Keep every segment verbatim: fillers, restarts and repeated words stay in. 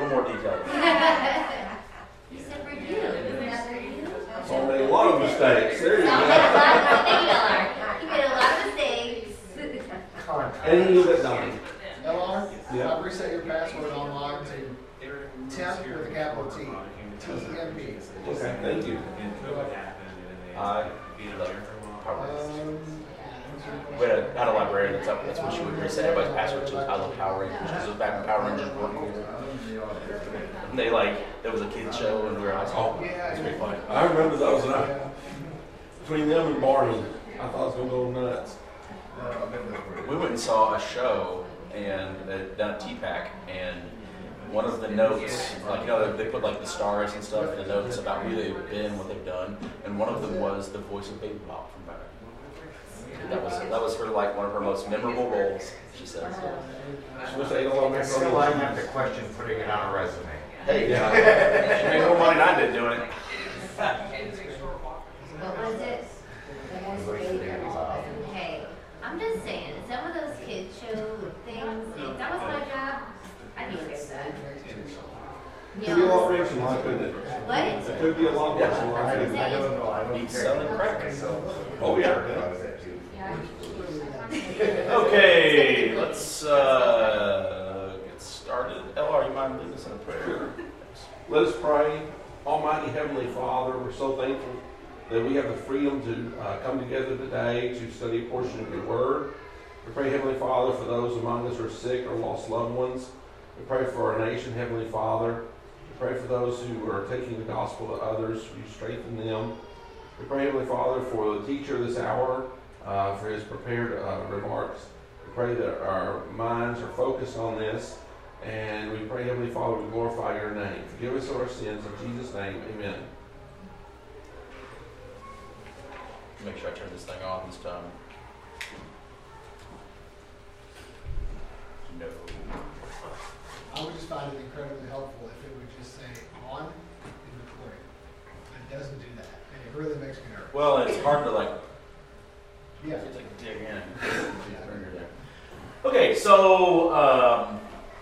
little more detailed. You said review. Isn't that review? So made a lot of mistakes. There you You go. made a lot of mistakes. You made a lot of mistakes. And he that done. L R, Yeah. I've reset your password online to temp with a capital T. T E M P. Okay, thank you. I love Power Rangers. Um, We had a, had a librarian that's up. That's what she would reset everybody's password to. I love Power Rangers. Because it was back when Power Rangers were cool. And they like, there was a kids show and we were like, oh, it's pretty funny. I remember those, and I, between them and Barney, I thought I was going to go nuts. We went and saw a show and uh, down at T PAC, and one of the notes, like you know, they put like the stars and stuff in the notes about who they've been, what they've done, and one of them was the voice of Baby Bop from Batman. That was that was her like one of her most memorable roles. She said. She was ate a lot of Still, I macaroni. have to question putting it on a resume. Hey, yeah, she made more money than I did doing it. What was it? Hey, I'm just saying, some of those kids show things, if that was my job, I'd be good at that. Could be a lot worse than life, couldn't it? What? It could be a lot worse than life. I couldn't it? don't know. I don't Eat care. selling crack. Oh, yeah. Okay, let's uh, get started. L R, you mind leading us in a prayer? Let us pray. Almighty Heavenly Father, we're so thankful that we have the freedom to uh, come together today to study a portion of your word. We pray, Heavenly Father, for those among us who are sick or lost loved ones. We pray for our nation, Heavenly Father. We pray for those who are taking the gospel to others. You strengthen them. We pray, Heavenly Father, for the teacher this hour, uh, for his prepared uh, remarks. We pray that our minds are focused on this. And we pray, Heavenly Father, we glorify your name. Forgive us of our sins. In Jesus' name, amen. Make sure I turn this thing off this time. No. I would just find it incredibly helpful if it would just say on and recording. It doesn't do that, and it really makes me nervous. Well, it's hard to like, Yeah. it's like dig in. Okay, so um,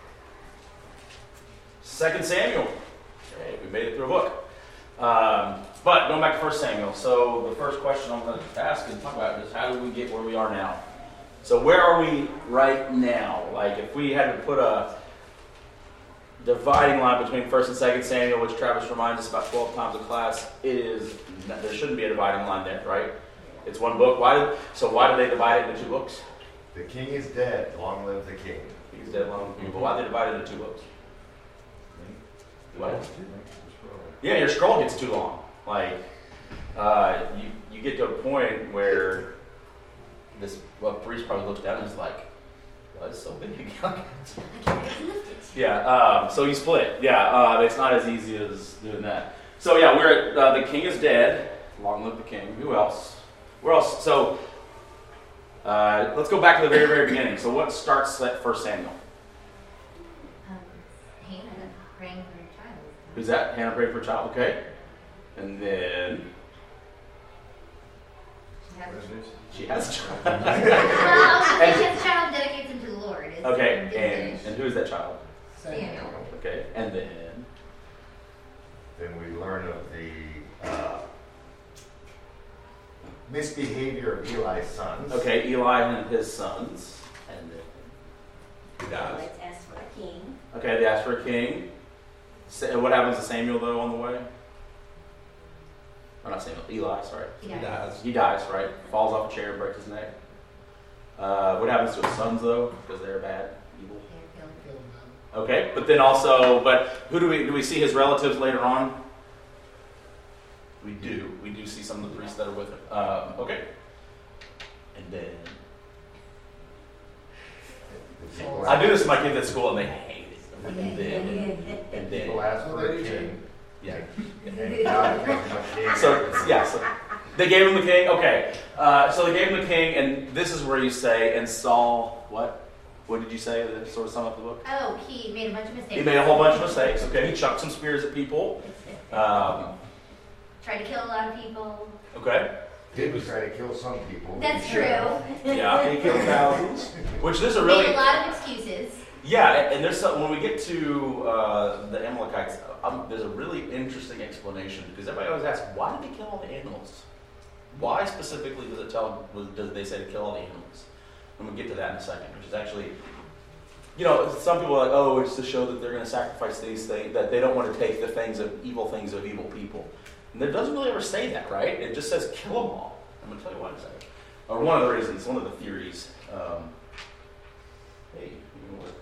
Second Samuel. Okay, we made it through a book. Um, but going back to First Samuel, so the first question I'm going to ask and talk about is how did we get where we are now? So where are we right now? Like if we had to put a dividing line between First and Second Samuel, which Travis reminds us about twelve times in class, it is there shouldn't be a dividing line there, right? It's one book. Why did so? Why did they divide it into two books? The king is dead. Long live the king. He's dead long ago. But why did they divide it into two books? What? Yeah, your scroll gets too long. Like uh, you, you get to a point where this well, priest probably looks down and is like, "Why is it so big?" Yeah, um, so you split it. Yeah, uh, it's not as easy as doing that. So yeah, we're at, uh, the king is dead. Long live the king. Who else? Where else? So uh, let's go back to the very, very beginning. So what starts at First Samuel? Um, Hannah praying for her child. Who's that? Hannah prayed for a child. Okay, and then She has, she has a child. well, she has a child and dedicates him to the Lord. It's Okay, didn't and finish. and who is that child? Samuel. Okay, and then Then we learn of the uh, misbehavior of Eli's sons. okay, Eli and his sons, and then who So dies? let's ask for a king. Okay, they ask for a king. Sa- What happens to Samuel though on the way? Or not Samuel, Eli. Sorry, He He died. dies. he dies. Right, falls off a chair, breaks his neck. Uh, what happens to his sons though? Because they're bad, evil. They're killed. Kill them. Okay, but then also, but who do we do we see his relatives later on? We do. We do see some of the priests that are with him. Um, okay, and then The people I do ask- this to my kids at school, and they hate it. And then, and People then, ask for a king. yeah. And God gives them a king. So yeah, so they gave him the king. Okay, uh, so they gave him the king, and this is where you say, and Saul, what? What did you say that sort of sum up the book? Oh, he made a bunch of mistakes. He made a whole bunch of mistakes. Okay, he chucked some spears at people. Um, Tried to kill a lot of people. okay, Did try to kill some people. That's He true. should. yeah. He killed thousands. Which this is a Made really a lot of excuses. Yeah, and, and there's some, when we get to uh, the Amalekites, um, there's a really interesting explanation because everybody always asks, why did they kill all the animals? Why specifically does it tell? Was, does they say to kill all the animals? And we'll get to that in a second, which is actually, you know, some people are like, oh, it's to show that they're going to sacrifice these things, that they don't want to take the things of evil things of evil people. And it doesn't really ever say that, right? It just says kill them all. I'm going to tell you why in a second. Or one of the reasons, one of the theories. Um, hey, you know what?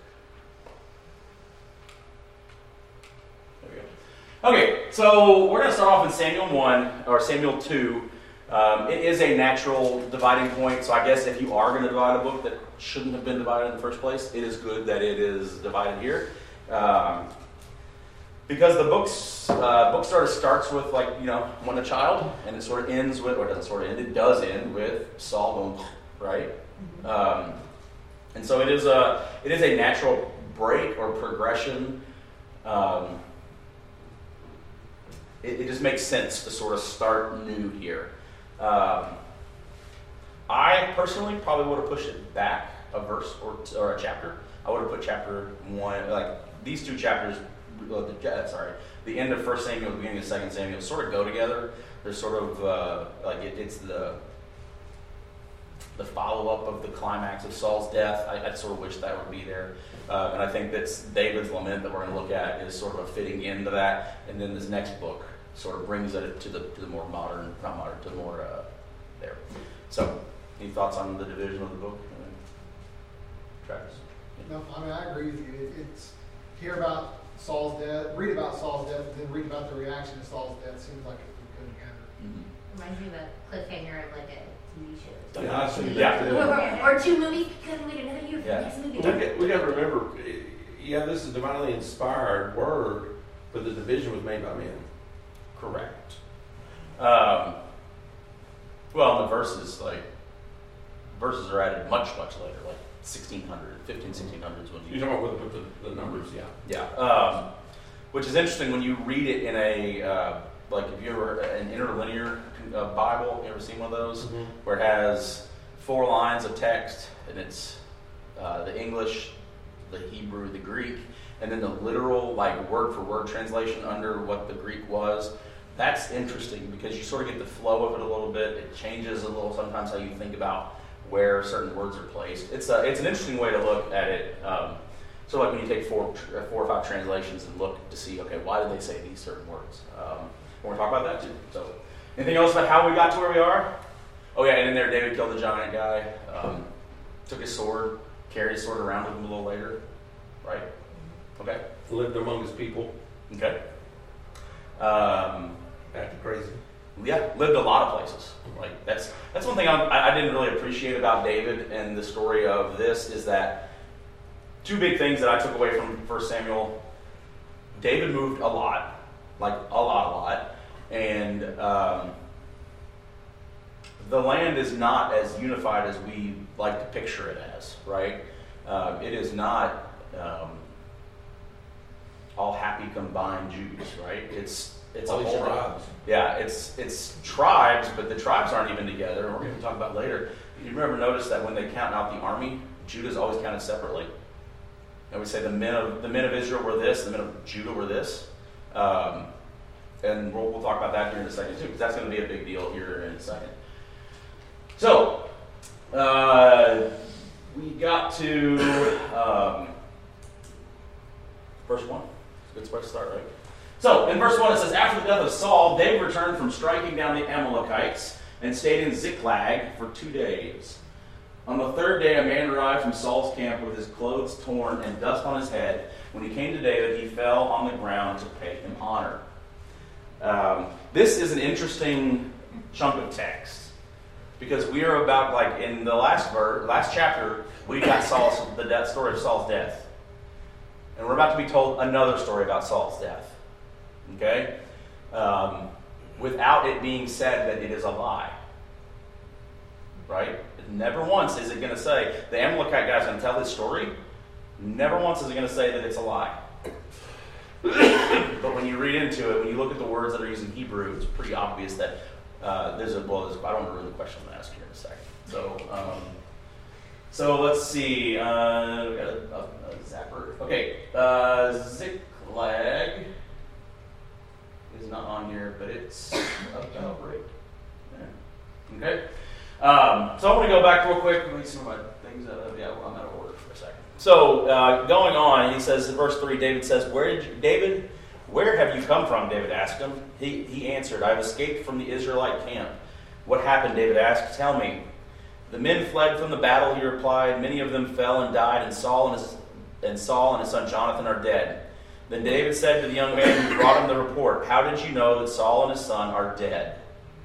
There we go. Okay, so we're going to start off in Samuel one, or Samuel two. Um, it is a natural dividing point, so I guess if you are going to divide a book that shouldn't have been divided in the first place, it is good that it is divided here. Um, because the book's, uh, book sort of starts with, like, you know, when a child, and it sort of ends with, or it doesn't sort of end, it does end with Saul going, right? Um, and so it is a, it is a natural break or progression. Um, it, it just makes sense to sort of start new here. Um, I personally probably would have pushed it back a verse or, or a chapter. I would have put chapter one, like these two chapters, uh, the, sorry, the end of First Samuel, the beginning of Second Samuel, sort of go together. They're sort of uh, like it, it's the the follow up of the climax of Saul's death. I, I sort of wish that would be there, uh, and I think that's David's lament that we're going to look at is sort of a fitting into that, and then this next book sort of brings it to the to the more modern, not modern, to the more uh, there. So, any thoughts on the division of the book, Travis? No, I mean, I agree with you. It, it's hear about Saul's death, read about Saul's death, then read about the reaction to Saul's death. Seems like it would go together. Mm-hmm. Reminds me of a cliffhanger of like a T V show. Yeah, I see Yeah. that too. Or, or two movies. Couldn't wait another year for Yeah. the next movie. We got, we got to remember, yeah, this is divinely inspired word, but the division was made by men. Correct. Um, well, and the verses, like, verses are added much, much later, like sixteen hundred, fifteen, sixteen hundreds when you... You're talking about with the, the numbers, yeah. Yeah. Um, which is interesting when you read it in a, uh, like, if you ever, an interlinear uh, Bible, you ever seen one of those? Mm-hmm. Where it has four lines of text, and it's uh, the English, the Hebrew, the Greek, and then the literal, like, word-for-word translation under what the Greek was. That's interesting because you sort of get the flow of it a little bit. It changes a little sometimes how you think about where certain words are placed. It's a, it's an interesting way to look at it. Um, so like when you take four, four or five translations and look to see, okay, why did they say these certain words? Um, we're going to talk about that too. So, anything else about how we got to where we are? Oh yeah, and in there David killed the giant guy, um, took his sword, carried his sword around with him a little later, right? Okay. Lived among his people. Okay. Um, Acted crazy. yeah, lived a lot of places. Like that's that's one thing I, I didn't really appreciate about David and the story of this is that two big things that I took away from First Samuel. David moved a lot, like a lot, a lot, and um, the land is not as unified as we like to picture it as. Right? Uh, it is not. Um, all happy combined Jews, right? It's it's All a these whole tribes. Yeah, it's it's tribes, but the tribes aren't even together. And we're going to talk about later. You remember notice that when they count out the army, Judah's always counted separately. And we say the men of the men of Israel were this, the men of Judah were this, um, and we'll, we'll talk about that here in a second too, because that's going to be a big deal here in a second. So uh, we got to um, verse one. Good spot to start, right? So, in verse one it says, after the death of Saul, David returned from striking down the Amalekites and stayed in Ziklag for two days. On the third day, a man arrived from Saul's camp with his clothes torn and dust on his head. When he came to David, he fell on the ground to pay him honor. Um, this is an interesting chunk of text because we are about, like, in the last verse, last chapter, we got Saul's, the death story of Saul's death. And we're about to be told another story about Saul's death. Okay? Um, without it being said that it is a lie. Right? Never once is it going to say, the Amalekite guy's going to tell his story. Never once is it going to say that it's a lie. But when you read into it, when you look at the words that are used in Hebrew, it's pretty obvious that uh, there's a, well, there's, I don't want to ruin the question I'm going to ask you in a second. So, um, So let's see. Uh, we got a, a, a zapper. Okay. Uh, Ziklag is not on here, but it's about right there. Okay. Um, so I want to go back real quick. Let me see my things. Uh, yeah, well, I'm out of order for a second. So uh, going on, he says in verse three. David says, "Where did you, David? Where have you come from?" David asked him. He he answered, "I have escaped from the Israelite camp." "What happened?" David asked. "Tell me." "The men fled from the battle," he replied. "Many of them fell and died, and Saul and his and Saul and his son Jonathan are dead." Then David said to the young man who brought him the report, "How did you know that Saul and his son are dead?"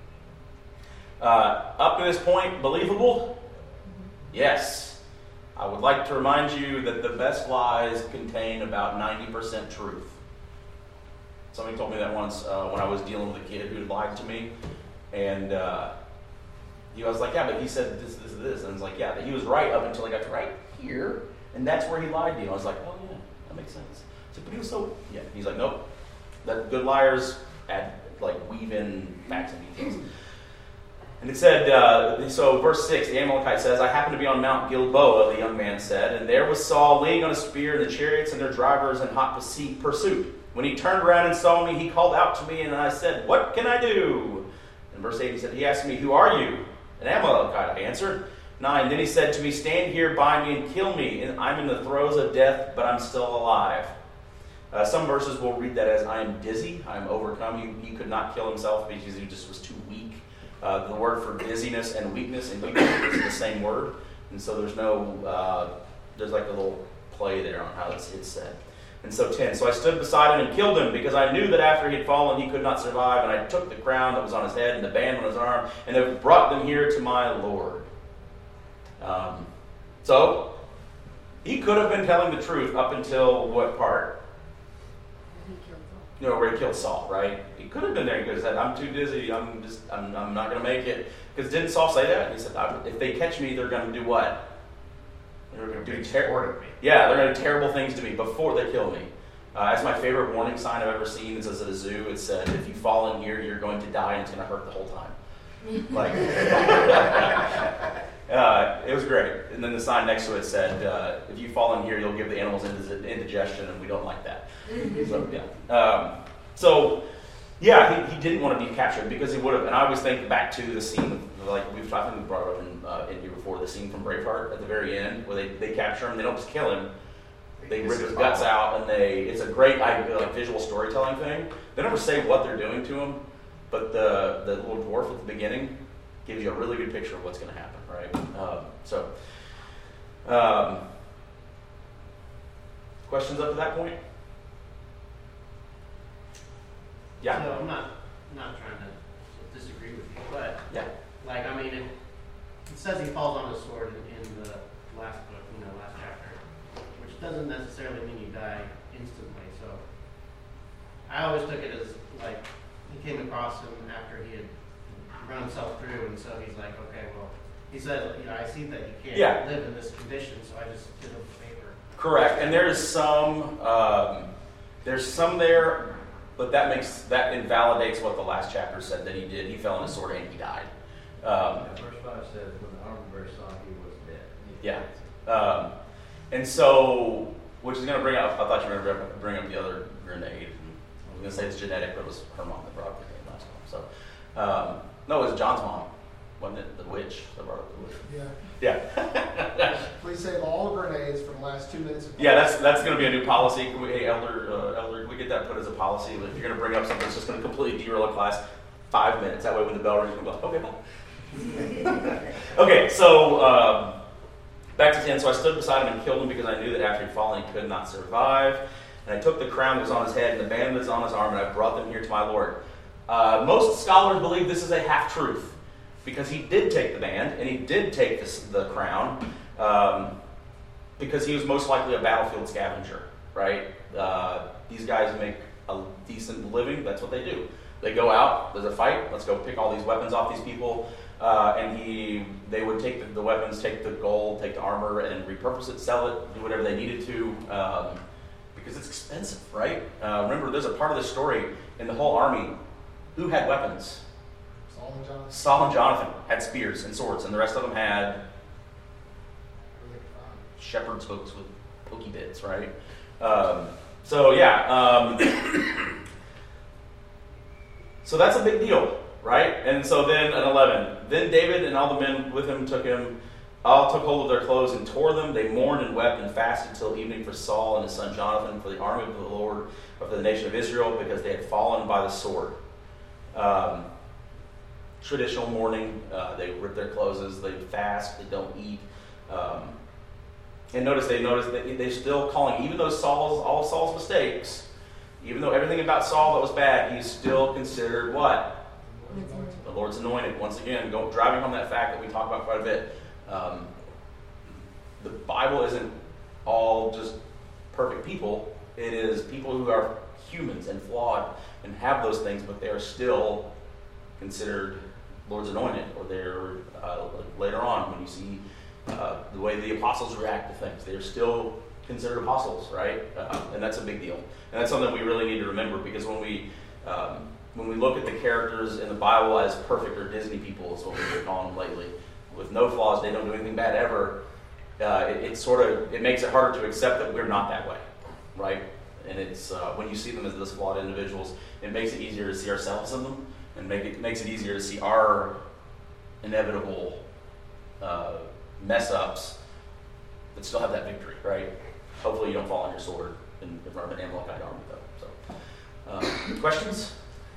Uh, up to this point, believable? Yes. I would like to remind you that the best lies contain about ninety percent truth. Somebody told me that once uh, when I was dealing with a kid who lied to me, and uh, he was like, "Yeah, but he said this, this, this," and I was like, "Yeah, but he was right up until I got to right here, and that's where he lied to you." I was like, "Oh yeah, that makes sense." I said, "But he was so yeah." He's like, "Nope, that good liars add like weave in facts and details." And it said, uh, so verse six, the Amalekite says, "I happened to be on Mount Gilboa," the young man said, "and there was Saul leaning on a spear and the chariots and their drivers in hot pursuit. When he turned around and saw me, he called out to me, and I said, 'What can I do?' And verse eight, he said, he asked me, 'Who are you?' 'An Amalekite,' I answered. nine, then he said to me, 'Stand here by me and kill me. And I'm in the throes of death, but I'm still alive.'" Uh, some verses will read that as, "I am dizzy, I am overcome." He, he could not kill himself because he just was too weak. Uh, the word for dizziness and weakness in Hebrew is the same word. And so there's no, uh, there's like a little play there on how it's, it's said. And so ten, "So I stood beside him and killed him because I knew that after he had fallen he could not survive. And I took the crown that was on his head and the band on his arm and have brought them here to my Lord." Um, so he could have been telling the truth up until what part? You know, where he killed Saul, right? He could have been there. He could have said, "I'm too dizzy. I'm just, I'm, I'm not going to make it." Because didn't Saul say that? He said, "If they catch me, they're going to do what? They're going to do terrible. Yeah, they're going to do terrible things to me before they kill me." Uh, that's my favorite warning sign I've ever seen. It says at a zoo. It said, "If you fall in here, you're going to die, and it's going to hurt the whole time." Like, uh, it was great. And then the sign next to it said, uh, "If you fall in here, you'll give the animals indigestion, and we don't like that." So, yeah. Um, so, yeah, he, he didn't want to be captured because he would have. And I always think back to the scene, like we've I think we brought it up in, uh, in here before, the scene from Braveheart at the very end where they, they capture him. They don't just kill him. They rip his guts out, and they. It's a great like visual storytelling thing. They never say what they're doing to him, but the, the little dwarf at the beginning gives you a really good picture of what's going to happen, right? Um, so, um, questions up to that point? Yeah. So I'm not not trying to disagree with you, but Yeah. like I mean, it, it says he falls on his sword in, in the last book, you know, last chapter, which doesn't necessarily mean you die instantly. So I always took it as like he came across him after he had run himself through, and so he's like, okay, well, he said, you know, I see that you can't Yeah. live in this condition, so I just did him a favor. Correct, and there is some, um, there's some there, but that makes that invalidates what the last chapter said that he did. He fell on his sword and he died. Um, Verse five says, "When the armor bearer saw he was dead." yeah, um, and so which is going to bring up. I thought you were going to bring up the other grenade. I was going to say it's genetic, but it was her mom that brought up the grenade last time. So um, no, it was John's mom, wasn't it? The witch that brought up the witch. Yeah. Yeah. Please save all grenades for the last two minutes of Yeah, that's that's going to be a new policy. Can we, hey, elder, uh, elder, can we get that put as a policy? If you're going to bring up something that's just going to completely derail a class, five minutes. That way, when the bell rings, we'll go, okay, bye. Okay, so um, back to ten. So I stood beside him and killed him because I knew that after he'd fallen, he could not survive. And I took the crown that was on his head and the band that was on his arm, and I brought them here to my Lord. Uh, most scholars believe this is a half truth because he did take the band and he did take this, the crown. Um, because he was most likely a battlefield scavenger, right? Uh, these guys make a decent living. That's what they do. They go out, there's a fight, let's go pick all these weapons off these people. Uh, and he, they would take the, the weapons, take the gold, take the armor, and repurpose it, sell it, do whatever they needed to, um, because it's expensive, right? Uh, remember, there's a part of the story in the whole army. Who had weapons? Saul and Jonathan. Saul and Jonathan had spears and swords, and the rest of them had shepherds hooks with hooky bits, right? Um, so yeah, um, so that's a big deal, right? And so then at eleven, then David and all the men with him took him, all took hold of their clothes and tore them. They mourned and wept and fasted till evening for Saul and his son Jonathan, for the army of the Lord, or for the nation of Israel, because they had fallen by the sword. Um, traditional mourning, uh, they rip their clothes, they fast, they don't eat. Um, and notice they notice that they're still calling, even though Saul's all Saul's mistakes, even though everything about Saul that was bad, he's still considered what? The Lord's anointed. Once again, go, driving home that fact that we talk about quite a bit. Um, the Bible isn't all just perfect people. It is people who are humans and flawed and have those things, but they are still considered Lord's anointed. Or they're uh, later on when you see uh, the way the apostles react to things, they're still considered apostles, right? Uh, and that's a big deal. And that's something we really need to remember, because when we um, when we look at the characters in the Bible as perfect, or Disney people is what we've been calling them lately, with no flaws, they don't do anything bad ever. Uh, it, it sort of it makes it harder to accept that we're not that way, right? And it's uh, when you see them as those flawed individuals, it makes it easier to see ourselves in them, and make it makes it easier to see our inevitable uh, mess ups, but still have that victory, right? Hopefully, you don't fall on your sword in front of an Amalekite army, though. So, um, questions?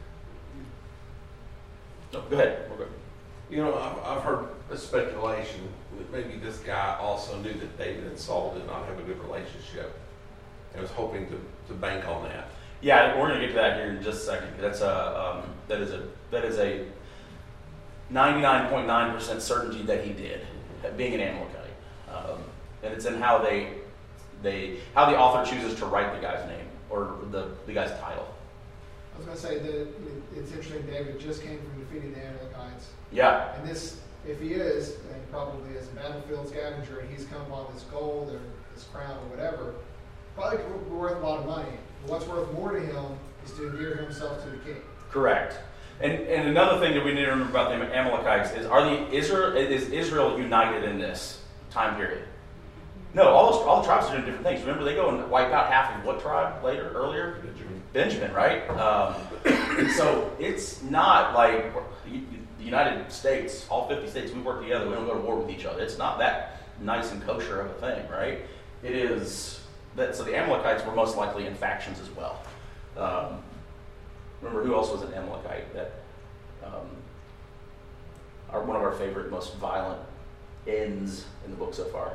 No, go ahead. We're good. You know, I've, I've heard a speculation that maybe this guy also knew that David and Saul did not have a good relationship, and was hoping to, to bank on that. Yeah, we're going to get to that here in just a second. That's a um, that is a that is a ninety-nine point nine percent certainty that he did, being an Amalekite, um, and it's in how they they how the author chooses to write the guy's name or the the guy's title. I was going to say that it's interesting, David just came from defeating the Amalekites. Yeah. And this, if he is, and probably is a battlefield scavenger, and he's come on this gold or this crown or whatever, probably worth a lot of money. But what's worth more to him is to endear himself to the king. Correct. And and another thing that we need to remember about the Amalekites is, are the Israel is Israel united in this time period? No, all those, all the tribes are doing different things. Remember, they go and wipe out half of what tribe later, earlier? Benjamin. Benjamin, right? Um, and so it's not like the United States, all fifty states, we work together. We don't go to war with each other. It's not that nice and kosher of a thing, right? It is that. So the Amalekites were most likely in factions as well. Um, remember, who else was an Amalekite? That um, are one of our favorite, most violent ends in the book so far.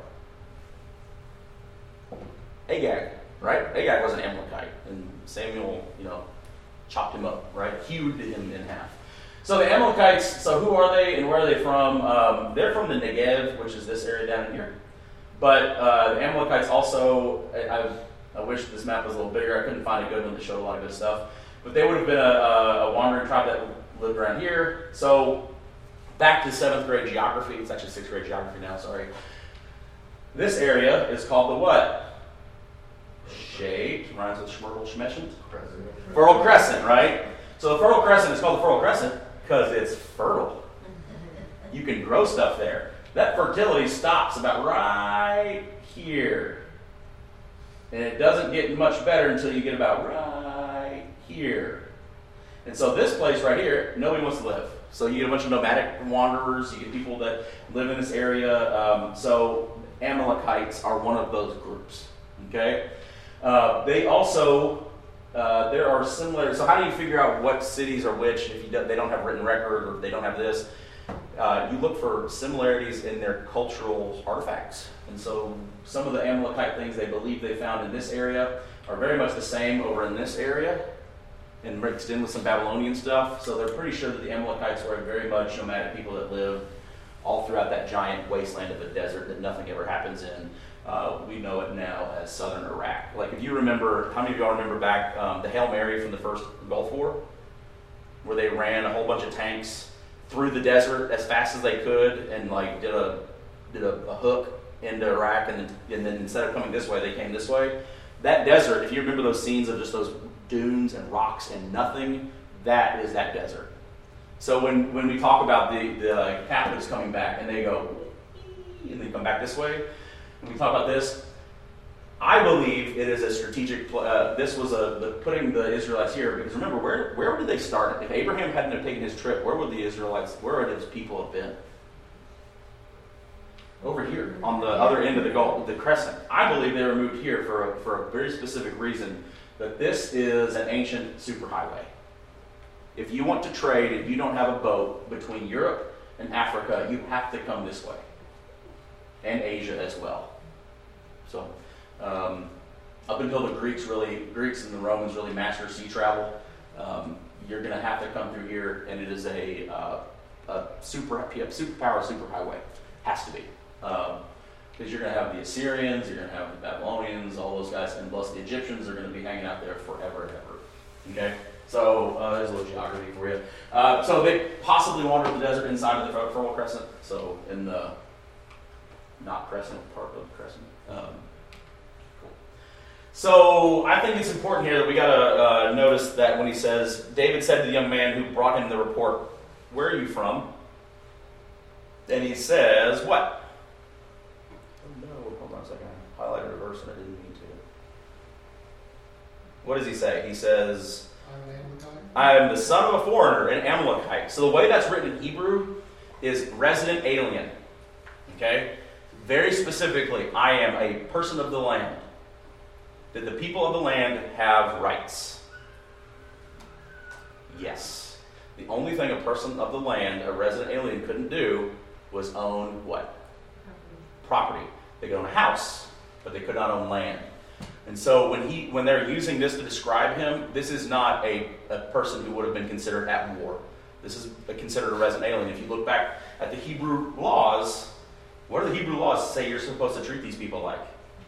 Agag, right? Agag was an Amalekite, and Samuel, you know, chopped him up, right? Hewed him in half. So the Amalekites, so who are they and where are they from? Um, they're from the Negev, which is this area down here. But uh, the Amalekites also, I, I, I wish this map was a little bigger. I couldn't find a good one that showed a lot of good stuff. But they would have been a, a, a wandering tribe that lived around here. So back to seventh grade geography. It's actually sixth grade geography now, sorry. This area is called the what? Shaped, rhymes with Schmerl Schmeschent. Fertile Crescent, right? So the Fertile Crescent is called the Fertile Crescent because it's fertile. You can grow stuff there. That fertility stops about right here. And it doesn't get much better until you get about right here. And so this place right here, nobody wants to live. So you get a bunch of nomadic wanderers, you get people that live in this area. Um, so Amalekites are one of those groups. Okay? Uh, they also, uh, there are similar, so how do you figure out what cities are which if you do, they don't have written record or they don't have this? Uh, you look for similarities in their cultural artifacts. And so some of the Amalekite things they believe they found in this area are very much the same over in this area and mixed in with some Babylonian stuff. So they're pretty sure that the Amalekites were very much nomadic people that lived all throughout that giant wasteland of a desert that nothing ever happens in. Uh, we know it now as southern Iraq. Like if you remember, how many of y'all remember back um, the Hail Mary from the first Gulf War? Where they ran a whole bunch of tanks through the desert as fast as they could and like did a did a, a hook into Iraq, and, and then instead of coming this way, they came this way. That desert, if you remember those scenes of just those dunes and rocks and nothing, that is that desert. So when, when we talk about the, the captives coming back and they go, and they come back this way, when we talk about this, I believe it is a strategic. Pl- uh, this was a the, putting the Israelites here because remember where where did they start? If Abraham hadn't have taken his trip, where would the Israelites? Where would his people have been? Over here on the other end of the Gulf, the crescent. I believe they were moved here for a, for a very specific reason. That this is an ancient superhighway. If you want to trade, if you don't have a boat between Europe and Africa, you have to come this way, and Asia as well. So. Um, up until the Greeks really, Greeks and the Romans really mastered sea travel, um, you're going to have to come through here, and it is a, uh, a super superpower superhighway. Has to be, because um, you're going to have the Assyrians, you're going to have the Babylonians, all those guys, and plus the Egyptians are going to be hanging out there forever and ever. Okay, so uh, there's a little geography for you. Uh, so they possibly wandered the desert inside of the Fertile Crescent, so in the not crescent part of the crescent. Um, So I think it's important here that we got to uh, notice that when he says, David said to the young man who brought him the report, where are you from? And he says, what? Oh no, hold on a second. I highlighted a verse and I didn't mean to. What does he say? He says, I'm an Amalekite. I am the son of a foreigner, an Amalekite. So the way that's written in Hebrew is resident alien. Okay? Very specifically, I am a person of the land. Did the people of the land have rights? Yes. The only thing a person of the land, a resident alien, couldn't do was own what? Property. They could own a house, but they could not own land. And so when he, when they're using this to describe him, this is not a, a person who would have been considered at war. This is a, considered a resident alien. If you look back at the Hebrew laws, what do the Hebrew laws say you're supposed to treat these people like?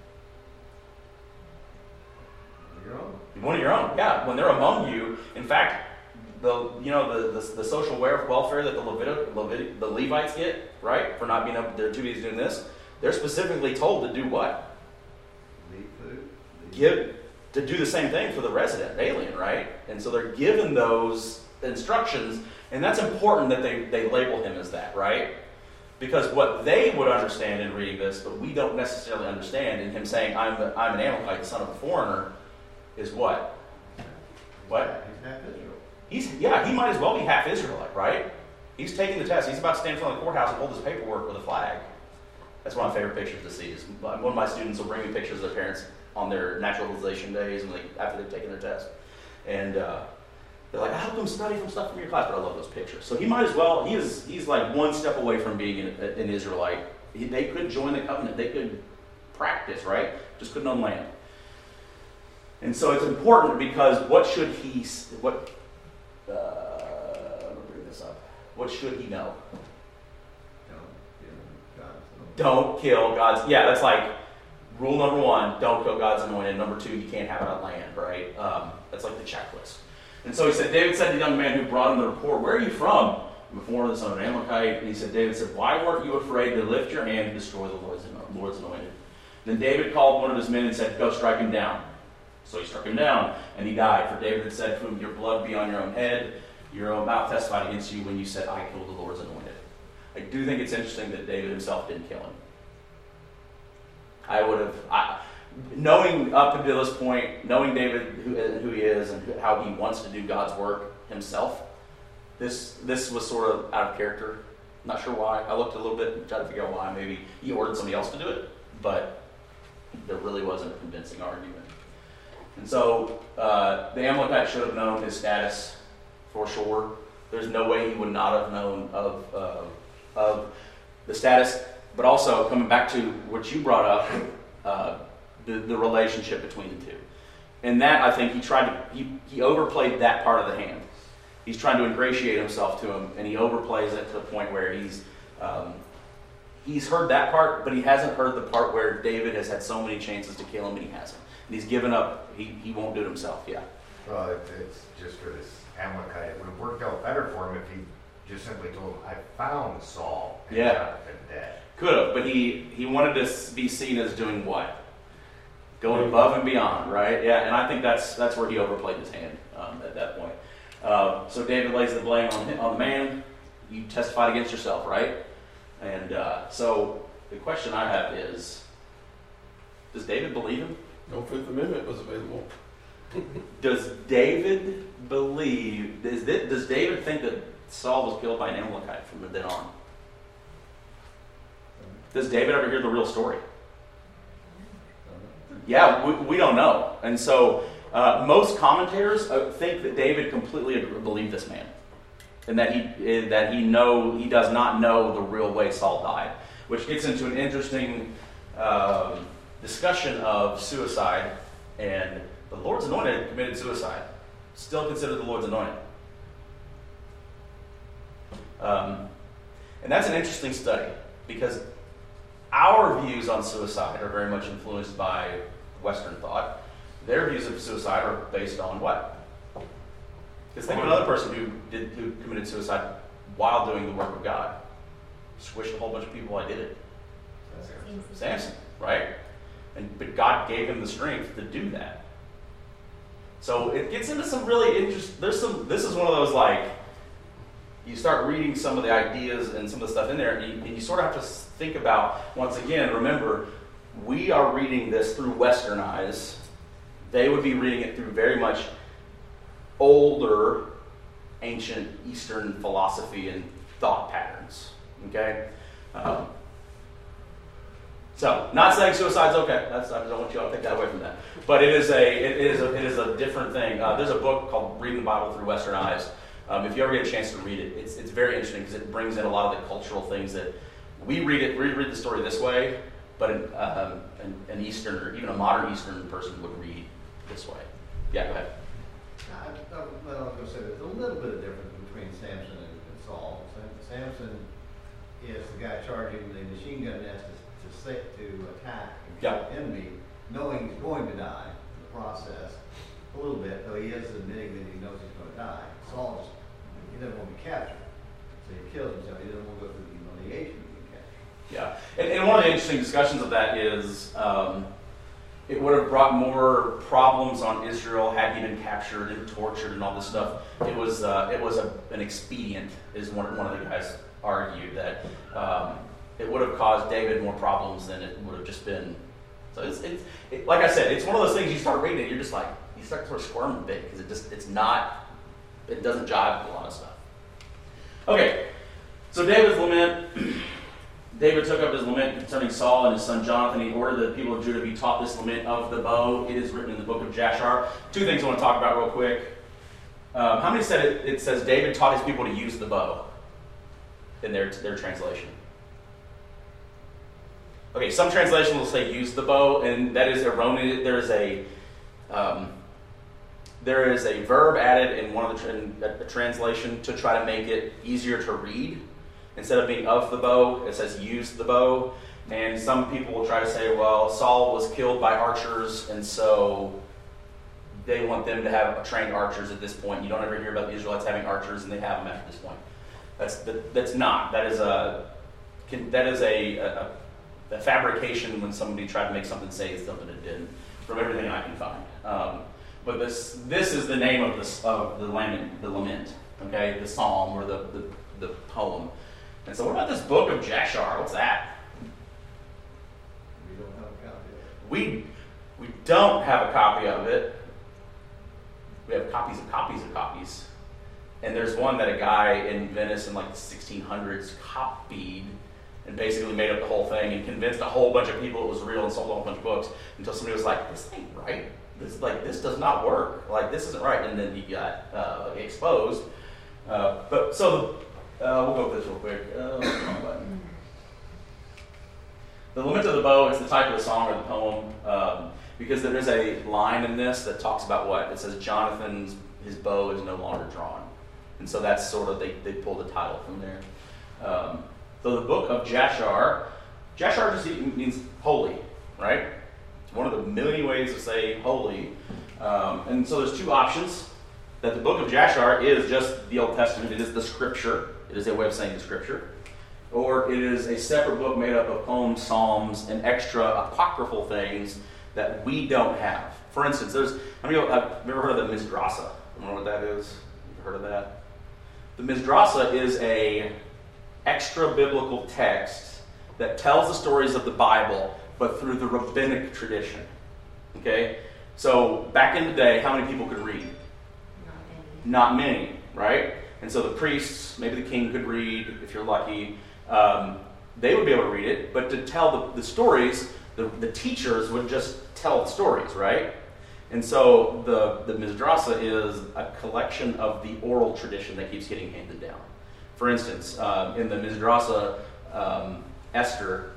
Your own. One of your own, yeah. When they're among you, in fact, the you know the the, the social welfare that the Levit- Levit- the Levites get, right, for not being able, they're too busy doing this. They're specifically told to do what? Leave food. Leave Give to do the same thing for the resident alien, right? And so they're given those instructions, and that's important that they they label him as that, right? Because what they would understand in reading this, but we don't necessarily understand in him saying, "I'm the, I'm an Amalekite, the son of a foreigner." Is what? What? He's half Israel. He's yeah, he might as well be half Israelite, right? He's taking the test. He's about to stand in front of the courthouse and hold his paperwork with a flag. That's one of my favorite pictures to see. Is one of my students will bring me pictures of their parents on their naturalization days and like after they've taken their test. And uh, they're like, I helped them study from stuff from your class, but I love those pictures. So he might as well, he is he's like one step away from being an, an Israelite. He, they could join the covenant. They could practice, right? Just couldn't own land. And so it's important because what should he, what, uh, I'm going to bring this up. What should he know? Don't kill God's anointed. Don't kill God's, yeah, that's like rule number one, don't kill God's anointed. Number two, you can't have it on land, right? Um, that's like the checklist. And so he said, David said to the young man who brought him the report, where are you from? Before the son of an Amalekite. And he said, David said, why weren't you afraid to lift your hand and destroy the Lord's, Lord's anointed? Then David called one of his men and said, go strike him down. So he struck him down, and he died. For David had said to him, your blood be on your own head. Your own mouth testified against you when you said, I killed the Lord's anointed. I do think it's interesting that David himself didn't kill him. I would have, I, knowing up until this point, knowing David, who, who he is, and how he wants to do God's work himself, this this was sort of out of character. Not sure why. I looked a little bit and tried to figure out why. Maybe he ordered somebody else to do it, but there really wasn't a convincing argument. And so uh, the Amalekite should have known his status for sure. There's no way he would not have known of uh, of the status, but also coming back to what you brought up, uh, the, the relationship between the two. And that, I think, he tried to, he, he overplayed that part of the hand. He's trying to ingratiate himself to him, and he overplays it to the point where he's um, he's heard that part, but he hasn't heard the part where David has had so many chances to kill him, and he hasn't. And he's given up. He, he won't do it himself, yeah. Well, it, it's just for this Amalekite. It would have worked out better for him if he just simply told him, I found Saul and Yeah. Jonathan dead. Could have, but he, he wanted to be seen as doing what? Going above and beyond, right? Yeah, and I think that's that's where he overplayed his hand um, at that point. Uh, so David lays the blame on, him, on the man. You testified against yourself, right? And uh, so the question I have is, Does David believe him? No Fifth Amendment was available. Does David believe, does, does David think that Saul was killed by an Amalekite from then on? Does David ever hear the real story? Yeah, we, we don't know. And so uh, most commentators uh, think that David completely believed this man. And that he that he know he does not know the real way Saul died. Which gets into an interesting um, discussion of suicide, and the Lord's anointed committed suicide. Still considered the Lord's anointed. Um, and that's an interesting study, because our views on suicide are very much influenced by Western thought. Their views of suicide are based on what? Because think of another person who did who committed suicide while doing the work of God. Squished a whole bunch of people. I did it. Samson, right? And but God gave him the strength to do that. So it gets into some really interesting. There's some. This is one of those, like, you start reading some of the ideas and some of the stuff in there, and you, and you sort of have to think about, once again, remember, we are reading this through Western eyes. They would be reading it through very much older, ancient Eastern philosophy and thought patterns. Okay? Um, so, not saying suicide's okay. That's, I don't want you all to take that away from that. But it is a it is a, it is a different thing. Uh, there's a book called Reading the Bible Through Western Eyes. Um, if you ever get a chance to read it, it's it's very interesting because it brings in a lot of the cultural things that we read it. We read the story this way, but an, um, an, an Eastern or even a modern Eastern person would read this way. Yeah, go ahead. I, I, I was going to say there's a little bit of difference between Samson and, and Saul. Sam- Samson is the guy charging the machine gun nest to, to, say, to attack and kill Yeah. the enemy, knowing he's going to die in the process. A little bit, though he is admitting that he knows he's going to die. Saul just, he doesn't want to be captured. So he kills himself. He doesn't want to go through the humiliation of being captured. Yeah, and, and one of the interesting discussions of that is um, it would have brought more problems on Israel had he been captured and tortured and all this stuff. It was uh, it was a, an expedient, is one, one of the guys argued, that um, it would have caused David more problems than it would have just been. So it's, it's it, like I said, it's one of those things you start reading it, you're just like, you start sort of squirming a bit because it just it's not, it doesn't jive with a lot of stuff. Okay, so David's lament. David took up his lament concerning Saul and his son Jonathan. He ordered the people of Judah be taught this lament of the bow. It is written in the book of Jashar. Two things I want to talk about real quick. Um, how many said it, it says David taught his people to use the bow in their, their translation? Okay, some translations will say use the bow, and that is erroneous. There is a um, there is a verb added in one of the in a translation to try to make it easier to read. Instead of being of the bow, it says use the bow. And some people will try to say, well, Saul was killed by archers, and so they want them to have trained archers at this point. You don't ever hear about the Israelites having archers, and they have them at this point. That's that, that's not. That is a that is a, a, a fabrication when somebody tried to make something say something it didn't, from everything I can find. Um, but this this is the name of this of the lament, the lament, okay, the psalm or the the, the poem. And so what about this book of Jashar? What's that? We don't have a copy of it. We we don't have a copy of it. We have copies of copies of copies. And there's one that a guy in Venice in like the sixteen hundreds copied and basically made up the whole thing and convinced a whole bunch of people it was real and sold a whole bunch of books until somebody was like, this ain't right. This like this does not work. Like this isn't right. And then he got uh, exposed. Uh, but so Uh, we'll go with this real quick. Uh, wrong button. The Lament of the Bow is the type of the song or the poem um, because there is a line in this that talks about what? It says Jonathan's, his bow is no longer drawn. And so that's sort of, they, they pull the title from there. Um, so the book of Jashar, Jashar just means holy, right? It's one of the million ways to say holy. Um, and so there's two options. That the book of Jashar is just the Old Testament. It is the scripture. It is a way of saying the scripture. Or it is a separate book made up of poems, psalms, and extra apocryphal things that we don't have. For instance, there's, I mean, I've never heard of the Mizdrasa. Remember what that is? You've heard of that? The Mizdrasa is a extra biblical text that tells the stories of the Bible but through the rabbinic tradition. Okay? So back in the day, how many people could read? Not many. Not many, right? And so the priests, maybe the king could read, if you're lucky. Um, they would be able to read it, but to tell the, the stories, the, the teachers would just tell the stories, right? And so the, the Mizdrasa is a collection of the oral tradition that keeps getting handed down. For instance, uh, in the Mizdrasa, um, Esther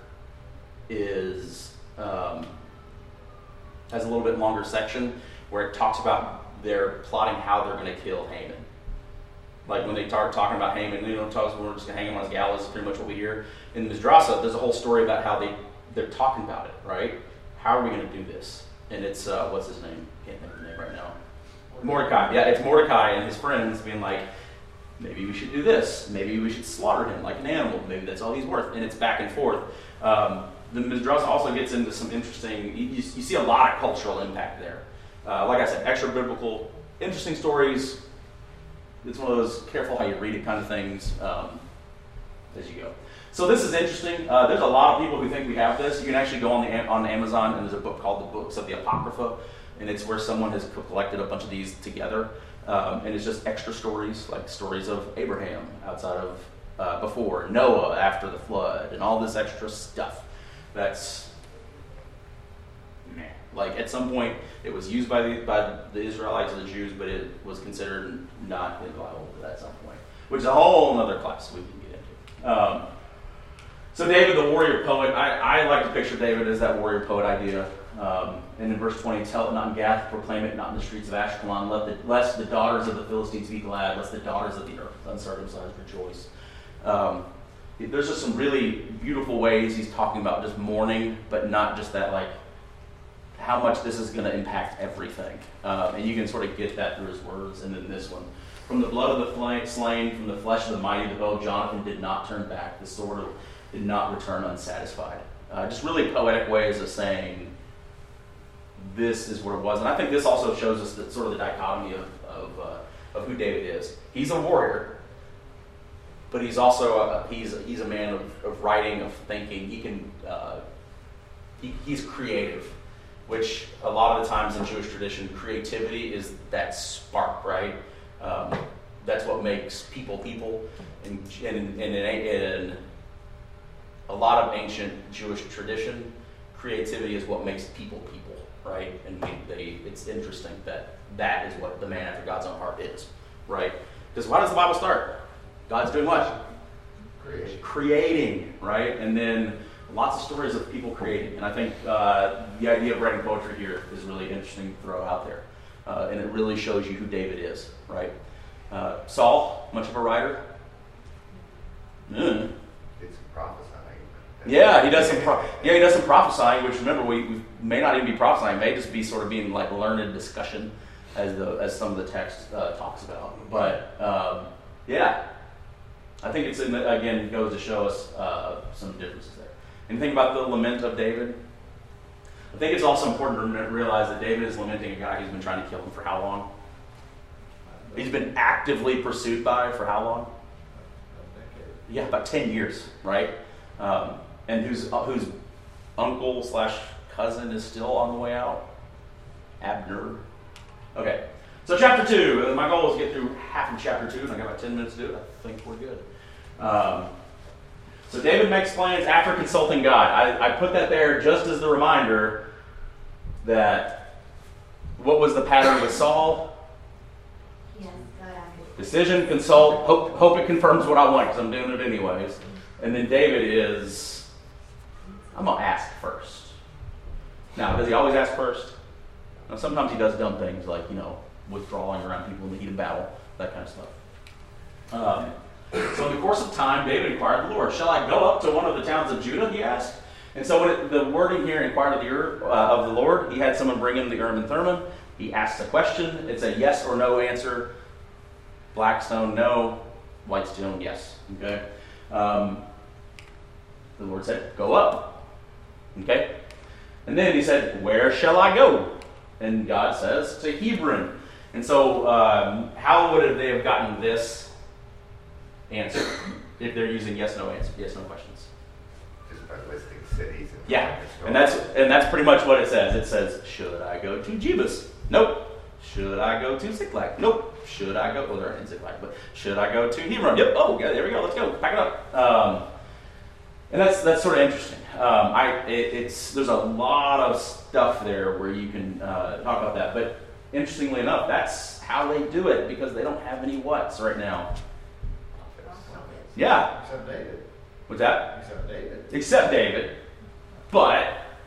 is um, has a little bit longer section where it talks about their plotting how they're going to kill Haman. Like when they start talking about Haman, you know, talks, we're just going to hang him on his gallows, is pretty much what we hear. In the Mizdrasa, there's a whole story about how they, they're talking about it, right? How are we going to do this? And it's, uh, what's his name? Can't think of his name right now. Mordecai. Yeah, it's Mordecai and his friends being like, maybe we should do this. Maybe we should slaughter him like an animal. Maybe that's all he's worth. And it's back and forth. Um, the Mizdrasa also gets into some interesting, you, you, you see a lot of cultural impact there. Uh, like I said, extra biblical, interesting stories. It's one of those careful how you read it kind of things um, as you go. So this is interesting. Uh, there's a lot of people who think we have this. You can actually go on the on Amazon, and there's a book called The Books of the Apocrypha, and it's where someone has collected a bunch of these together, um, and it's just extra stories, like stories of Abraham outside of uh, before, Noah after the flood, and all this extra stuff. That's meh. Like at some point, it was used by the by the Israelites or the Jews, but it was considered not inviolable at some point, which is a whole other class we can get into. Um, So David, the warrior poet, I, I like to picture David as that warrior poet idea. Um, and in verse twenty, tell it not in Gath, proclaim it not in the streets of Ashkelon, let the, lest the daughters of the Philistines be glad, lest the daughters of the earth uncircumcised rejoice. Um, there's just some really beautiful ways he's talking about just mourning, but not just that, like, how much this is going to impact everything. Um, and you can sort of get that through his words. And then this one. From the blood of the slain, from the flesh of the mighty, the bow, Jonathan did not turn back, the sword of did not return unsatisfied. Uh, just really poetic ways of saying this is what it was. And I think this also shows us that sort of the dichotomy of of, uh, of who David is. He's a warrior, but he's also a, he's he's a man of, of writing, of thinking. He can uh, he, he's creative, which a lot of the times in Jewish tradition, creativity is that spark, right? Um, that's what makes people people, and and and in, in, in a lot of ancient Jewish tradition, creativity is what makes people people, right? And we, they, it's interesting that that is what the man after God's own heart is, right? Because why does the Bible start? God's doing what? Creation. Creating, right? And then lots of stories of people creating. And I think uh, the idea of writing poetry here is really interesting to throw out there. Uh, and it really shows you who David is, right? Uh, Saul, much of a writer? Mm. It's prophesying. Yeah, he does some. Pro- yeah, he does some prophesying. Which remember, we, we may not even be prophesying; it may just be sort of being like learned discussion, as the as some of the text uh, talks about. But um, yeah, I think it's in the, again goes to show us uh, some differences there. Anything about the lament of David? I think it's also important to realize that David is lamenting a guy who's been trying to kill him for how long? He's been actively pursued by for how long? Yeah, about ten years, right? Um, and whose uh, whose uncle slash cousin is still on the way out? Abner. Okay, so chapter two. My goal is to get through half of chapter two, and I got about ten minutes to do it. I think we're good. Um, so David makes plans after consulting God. I, I put that there just as the reminder that what was the pattern with Saul? Yes, God acted. Decision, consult, hope, hope it confirms what I want because I'm doing it anyways. And then David is, I'm going to ask first. Now, does he always ask first? Now, sometimes he does dumb things like, you know, withdrawing around people in the heat of battle, that kind of stuff. Um, so in the course of time, David inquired of the Lord, shall I go up to one of the towns of Judah, he asked. And so when it, the wording here, inquired of the, Ur, uh, of the Lord, he had someone bring him the Urim and Thummim. He asked a question. It's a yes or no answer. Black stone, no. White stone, yes. Okay. Um, the Lord said, go up. Okay. And then he said, where shall I go? And God says, to Hebron. And so um, how would they have gotten this answer if they're using yes, no answer, yes, no questions? Just by listing cities. And Yeah, just go and that's out. and that's pretty much what it says. It says, should I go to Jebus? Nope. Should I go to Ziklag? Nope. Should I go? Well, they're in Ziklag, but should I go to Hebron? Yep. Oh, yeah. There we go. Let's go. Pack it up. Um, and that's that's sort of interesting. Um, I it, it's there's a lot of stuff there where you can uh, talk about that. But interestingly enough, that's how they do it because they don't have any whats right now. Yeah. Except David. What's that? Except David. Except David. But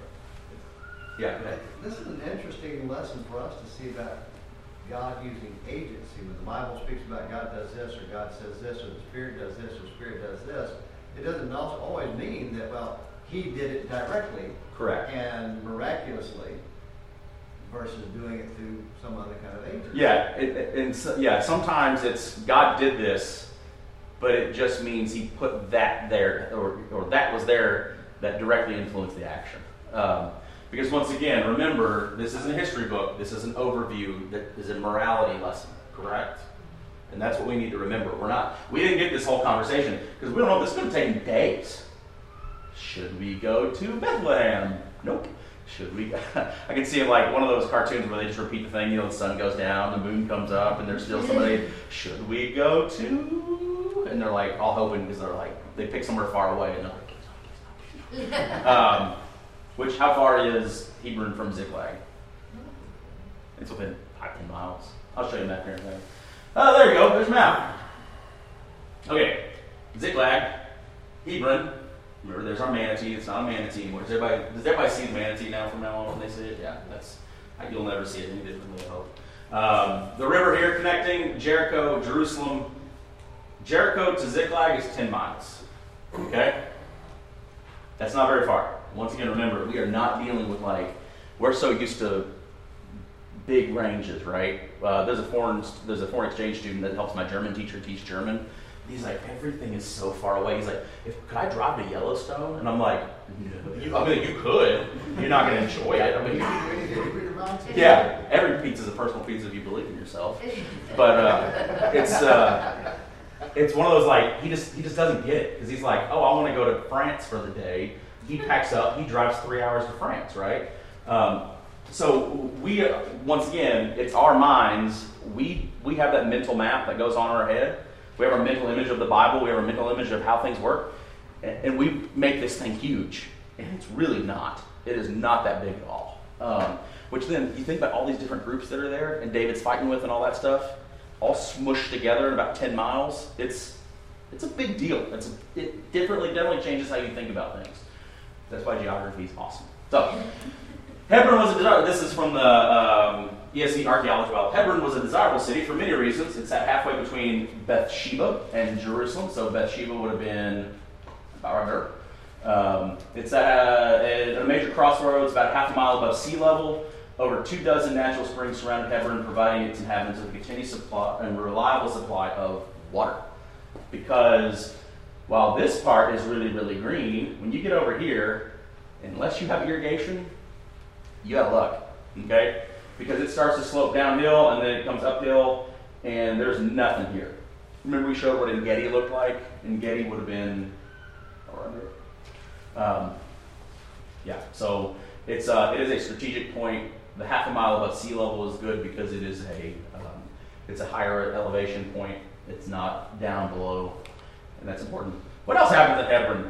yeah. Go ahead. This is an interesting lesson for us to see about God using agency. When the Bible speaks about God does this, or God says this, or the Spirit does this, or the Spirit does this, it doesn't also always mean that, well, He did it directly Correct. and miraculously versus doing it through some other kind of agency. Yeah, it, it- and so, yeah, sometimes it's God did this, but it just means He put that there, or or that was there that directly influenced the action. Um, because once again, remember, this isn't a history book. This is an overview that is a morality lesson, correct? And that's what we need to remember. We're not. We didn't get this whole conversation because we don't know if this is going to take days. Should we go to Bethlehem? Nope. Should we? I can see it like one of those cartoons where they just repeat the thing. You know, the sun goes down, the moon comes up, and there's still somebody. Should we go to? And they're like all hoping because they're like they pick somewhere far away, and they're like, please, no, please, no. um, which how far is Hebron from Ziklag? It's within five ten miles. I'll show you a map here in a second. Oh, there you go. There's a map. Okay, Ziklag, Hebron. Remember, there's our manatee. It's not a manatee anymore. Does everybody, does everybody see the manatee now from now on when they see it? Yeah, that's you'll never see it any differently, I hope. Um, the river here connecting Jericho, Jerusalem. Jericho to Ziklag is ten miles. Okay? That's not very far. Once again, remember, we are not dealing with like, we're so used to big ranges, right? Uh, there's a foreign there's a foreign exchange student that helps my German teacher teach German. He's like, everything is so far away. He's like, if, could I drive to Yellowstone? And I'm like, no. You, I mean, you could. You're not going to enjoy it. I mean, yeah, every pizza is a personal pizza if you believe in yourself. But uh, it's uh, it's one of those like he just he just doesn't get it because he's like, oh, I want to go to France for the day. He packs up. He drives three hours to France, right? Um, so we uh, once again, it's our minds. We we have that mental map that goes on in our head. We have our mental image of the Bible. We have our mental image of how things work. And, and we make this thing huge. And it's really not. It is not that big at all. Um, which then, you think about all these different groups that are there and David's fighting with and all that stuff, all smushed together in about ten miles. It's it's a big deal. It's a, it differently, definitely changes how you think about things. That's why geography is awesome. So, Hebron was a desirable, this is from the um, E S V Archaeology Bible. Hebron was a desirable city for many reasons. It's at halfway between Bathsheba and Jerusalem. So Bathsheba would have been about right there. Um, it's at a, at a major crossroads, about half a mile above sea level. Over two dozen natural springs surrounded Hebron, providing its inhabitants with a continued supply and reliable supply of water. Because while this part is really, really green, when you get over here, unless you have irrigation, you got luck, okay? Because it starts to slope downhill and then it comes uphill, and there's nothing here. Remember we showed what En-Gedi looked like? En-Gedi would have been around here. Um, yeah, so it's uh, it is a strategic point. The half a mile above sea level is good because it is a um, it's a higher elevation point. It's not down below, and that's important. What else happened at Hebron?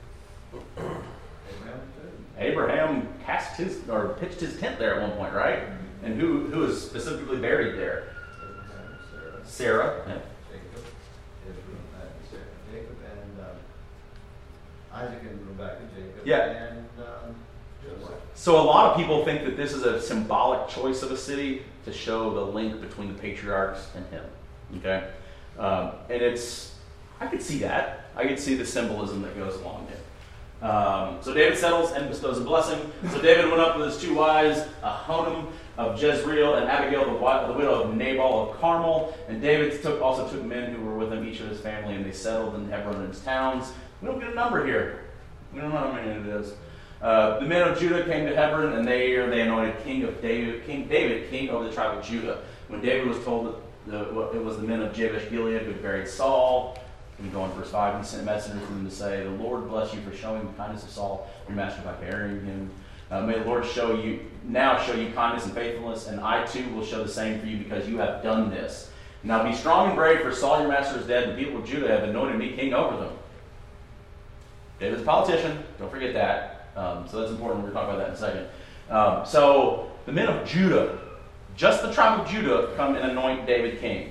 Abraham cast his or pitched his tent there at one point, right? And who who is specifically buried there? Sarah. Yeah. Jacob, Israel, uh, Sarah, Jacob, and um, Isaac and Rebekah, Jacob, Yeah. and um, Joseph. So a lot of people think that this is a symbolic choice of a city to show the link between the patriarchs and him. Okay, um, and it's I could see that. I could see the symbolism that goes along it. Um, so David settles and bestows a blessing. So David went up with his two wives, Ahinoam of Jezreel and Abigail, the, wife, the widow of Nabal of Carmel. And David took, also took men who were with him, each of his family, and they settled in Hebron and its towns. We don't get a number here. We don't know how many it is. Uh, the men of Judah came to Hebron, and there they anointed King of David, King David, king over the tribe of Judah. When David was told that the, it was the men of Jabesh Gilead who had buried Saul, And you go on verse five, he sent messengers to them to say, the Lord bless you for showing the kindness of Saul, your master, by burying him. Uh, may the Lord show you now show you kindness and faithfulness, and I too will show the same for you because you have done this. Now be strong and brave, for Saul your master is dead, and the people of Judah have anointed me king over them. David's a politician, don't forget that. Um, so that's important, we're going to talk about that in a second. Um, so the men of Judah, just the tribe of Judah, come and anoint David king.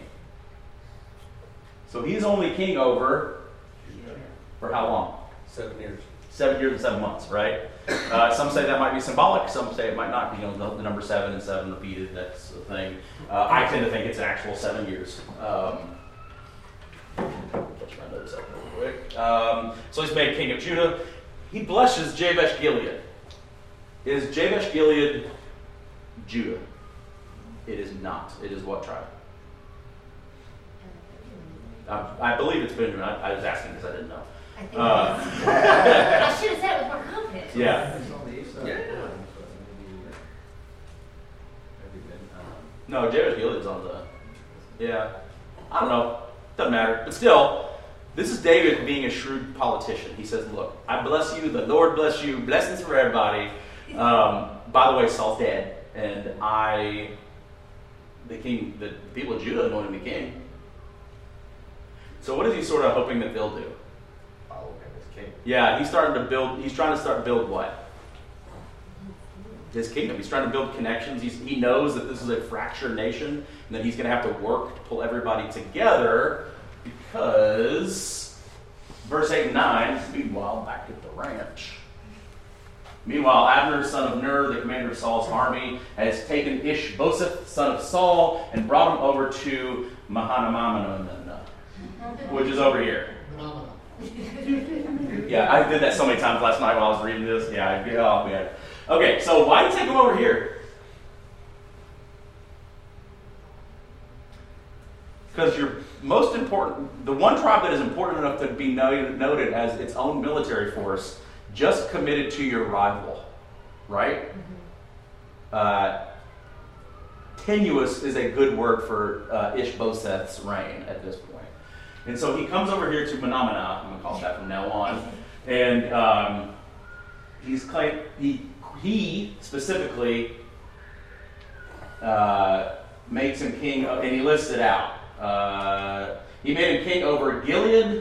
So he's only king over, for how long? Seven years. Seven years and seven months, right? Uh, some say that might be symbolic. Some say it might not be. You know, the, the number seven and seven repeated, that's the thing. Uh, I tend to think it's an actual seven years. Um, get my notes up real quick. Um, so he's made king of Judah. He blesses Jabesh Gilead. Is Jabesh Gilead Judah? It is not. It is what tribe? I, I believe it's Benjamin. I, I was asking because I didn't know. I think Uh, it is. I should have said it with more confidence. Yeah. It's on the east side. Yeah. So maybe, uh, maybe been, um, No, Jabesh Gilead's on the. Yeah. I don't know. Doesn't matter. But still, this is David being a shrewd politician. He says, look, I bless you. The Lord bless you. Blessings for everybody. Um, by the way, Saul's dead. And I, the king, the people of Judah anointed me king. So what is he sort of hoping that they'll do? Follow him as king. Yeah, he's starting to build, he's trying to start build what? His kingdom. He's trying to build connections. He's, he knows that this is a fractured nation and that he's going to have to work to pull everybody together because, verse eight and nine, meanwhile, back at the ranch. Meanwhile, Abner, son of Ner, the commander of Saul's army, has taken Ishbosheth, son of Saul, and brought him over to Mahanaim, which is over here. Phenomenal. Yeah, I did that so many times last night while I was reading this. Yeah, I, oh, yeah. Okay, so why did you take him over here? Because you're most important, the one tribe that is important enough to be noted, noted as its own military force just committed to your rival, right? Mm-hmm. Uh, tenuous is a good word for uh, Ishbosheth's reign at this point. And so he comes over here to Manamana, I'm going to call it that from now on, and um, he's claimed, he, he specifically uh, makes him king, of, and he lists it out. Uh, he made him king over Gilead,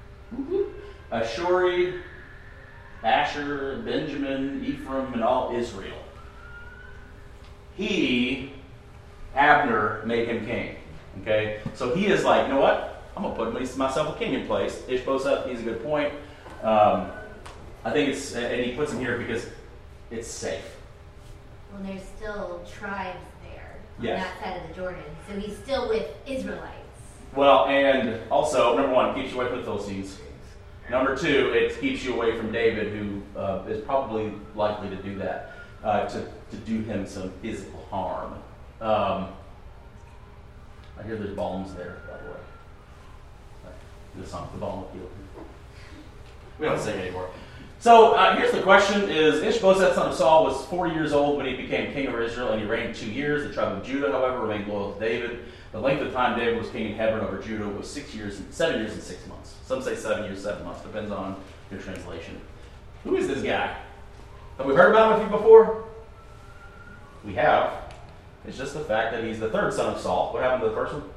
Ashuri, Asher, Benjamin, Ephraim, and all Israel. He, Abner, made him king. Okay? So he is like, you know what? I'm going to put myself a king in place. Ishbosheth, he's a good point. Um, I think it's, and he puts him here because it's safe. Well, there's still tribes there on Yes. that side of the Jordan. So he's still with Israelites. Well, and also, number one, it keeps you away from the Philistines. Number two, it keeps you away from David, who uh, is probably likely to do that, uh, to, to do him some physical harm. Um, I hear there's bombs there, by the way. The song, the bomb will kill. We don't sing anymore. So uh, here's the question: Is Ishbosheth, son of Saul, was forty years old when he became king over Israel, and he reigned two years. The tribe of Judah, however, remained loyal to David. The length of time David was king in Hebron over Judah was six years, seven years and six months. Some say seven years, seven months. Depends on your translation. Who is this guy? Have we heard about him before? We have. It's just the fact that he's the third son of Saul. What happened to the first one?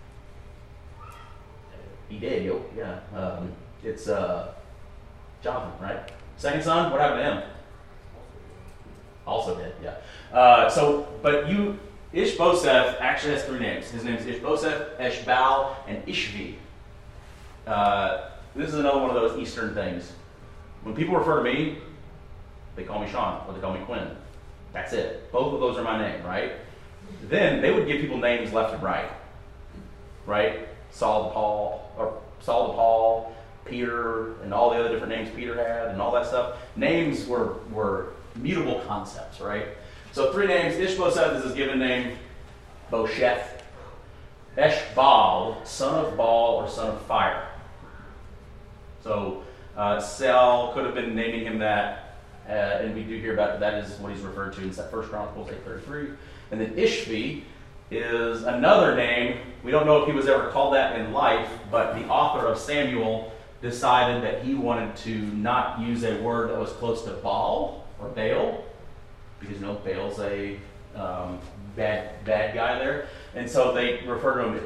He did, yo. Yeah. Um, it's uh, Jonathan, right? Second son, what happened to him? Also dead, yeah. Uh, so, but you, Ishbosheth actually has three names. His name's Ishbosheth, Eshbal, and Ishvi. Uh, this is another one of those Eastern things. When people refer to me, they call me Sean, or they call me Quinn. That's it. Both of those are my name, right? Then they would give people names left and right. Right? Saul to Paul, or Saul to Paul, Peter, and all the other different names Peter had, and all that stuff. Names were, were mutable concepts, right? So three names. Ishbosheth is his given name. Bosheth. Eshbal, son of Baal or son of fire. So uh, Saul could have been naming him that, uh, and we do hear about that is what he's referred to in First Chronicles eight thirty-three. And then Ishvi is another name We don't know if he was ever called that in life, but the author of Samuel decided that he wanted to not use a word that was close to Baal or Baal, because you know Baal's a um, bad bad guy there, and so they refer to him